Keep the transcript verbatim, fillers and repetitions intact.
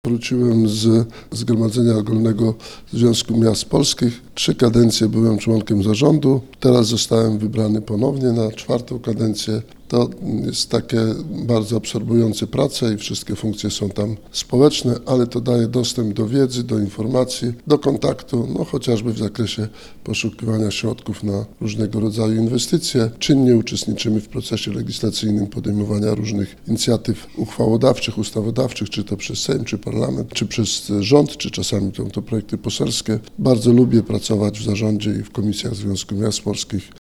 Wróciłem z Zgromadzenia Ogólnego Związku Miast Polskich. Trzy kadencje byłem członkiem zarządu. Teraz zostałem wybrany ponownie na czwartą kadencję. To jest takie bardzo absorbujące prace i wszystkie funkcje są tam społeczne, ale to daje dostęp do wiedzy, do informacji, do kontaktu, no chociażby w zakresie poszukiwania środków na różnego rodzaju inwestycje. Czynnie uczestniczymy w procesie legislacyjnym podejmowania różnych inicjatyw uchwałodawczych, ustawodawczych, czy to przez Sejm, czy Parlament, czy przez rząd, czy czasami są to projekty poselskie. Bardzo lubię pracować w zarządzie i w komisjach Związku Miast Polskich.